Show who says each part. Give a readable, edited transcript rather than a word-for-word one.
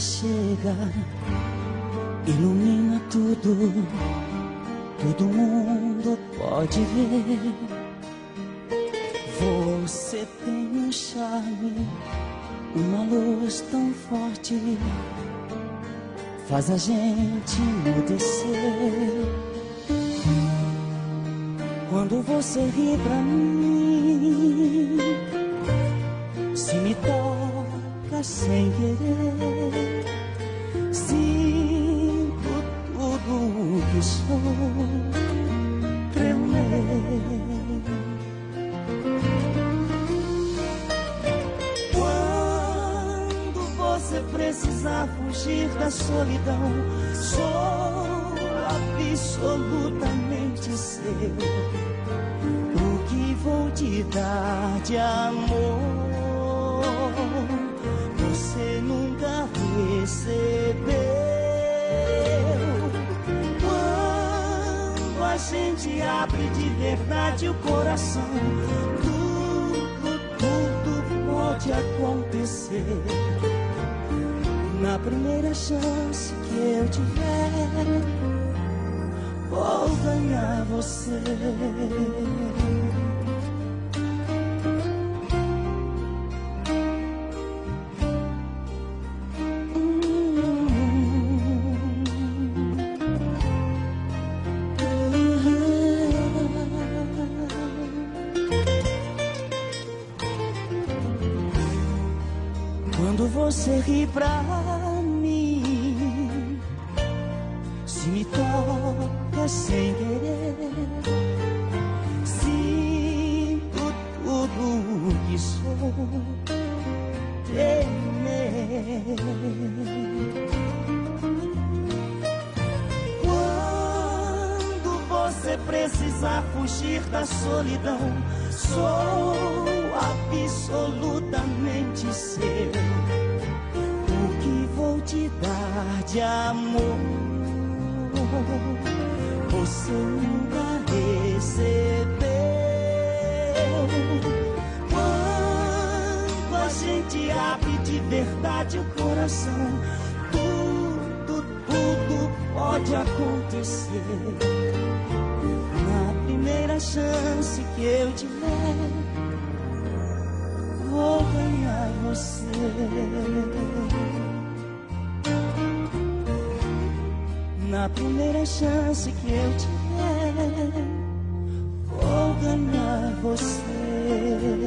Speaker 1: chega, ilumina tudo, todo mundo pode ver. Você tem um charme, uma luz tão forte, faz a gente enmudecer. Quando você ri pra mim, se me toca sem querer, sinto tudo que sou, tremer. Quando você precisar fugir da solidão, sou absolutamente seu. O que vou te dar de amor, você nunca recebeu. Quando a gente abre de verdade o coração, tudo pode acontecer. Na primeira chance que eu tiver, vou ganhar você. Quando você ri pra mim, se me toca sem querer, sinto tudo que sou, temer. Quando você precisar fugir da solidão, sou absolutamente seu. O que vou te dar de amor, você nunca recebeu. Quando a gente abre de verdade o coração, tudo pode acontecer. Na primeira chance que eu tiver, vou ganhar você. Na primeira chance que eu tiver, vou ganhar você.